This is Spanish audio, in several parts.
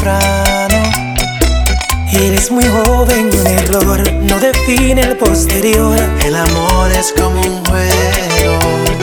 temprano. Eres muy joven, un error no define el posterior. El amor es como un juego.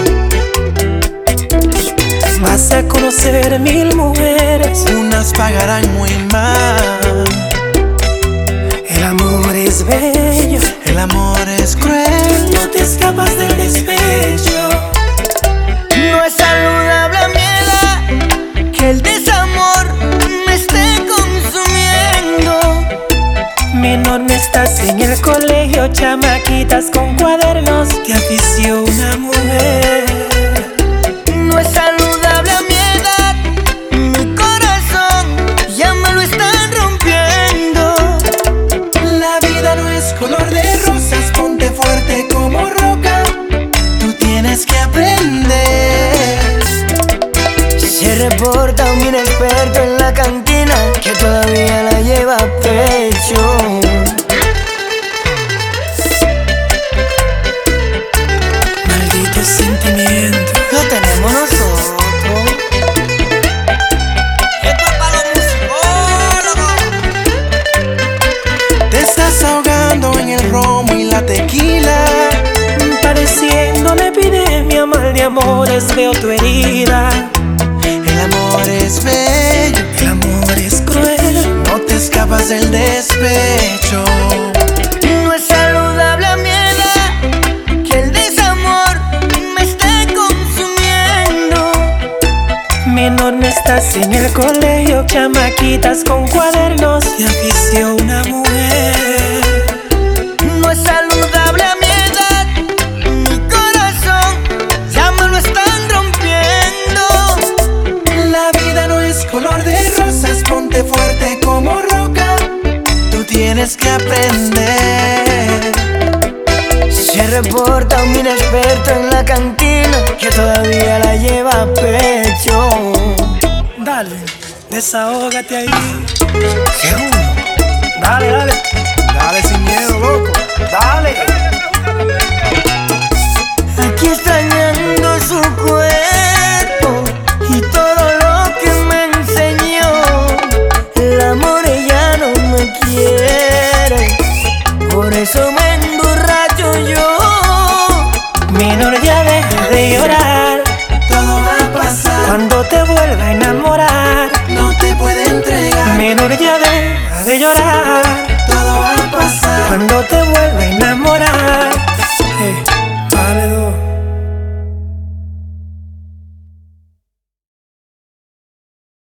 Vas a conocer 1000 mujeres, Unas pagarán muy mal. el amor es bello, El amor es cruel. no te escapas del despecho. No es saludable a mi edad que el desamor me esté consumiendo. Menor, no estás en el colegio, chamaquitas con cuadernos, te afició una mujer. No es saludable a mi edad, mi corazón ya me lo están rompiendo. La vida no es color de rosas, ponte fuerte como roca. Tú tienes que aprender. Se reporta un inexperto en la cantina que todavía la lleva a pecho. Maldito sentimiento. Lo tenemos nosotros. Esto es para los musicólogos. Te estás ahogando en el romo y la tequila. Padeciendo una epidemia, mal de amores, veo tu herida. El amor es bello, El amor es cruel, no te escapas del despecho. No es saludable a mi edad que el desamor me esté consumiendo. menor, no estás en el colegio, chamaquitas con cuadernos, te afició una mujer. No es saludable a mi edad, mi corazón ya me lo están rompiendo. La vida no es color de rosas, ponte fuerte como roca. Tú tienes que aprender. Se reporta un inexperto en la cantina que todavía la lleva a pecho. Dale, desahógate ahí. ¡Qué uno! Dale, dale, Dale sin miedo, loco. dale. Aquí extrañando su cuerpo y todo lo que me enseñó. El amor ella no me quiere, por eso me emborracho yo. Menor, ya deja de llorar, Todo va a pasar, cuando te vuelva a enamorar. no te puede entregar. Menor, ya deja de llorar, Todo va a pasar, cuando te vuelva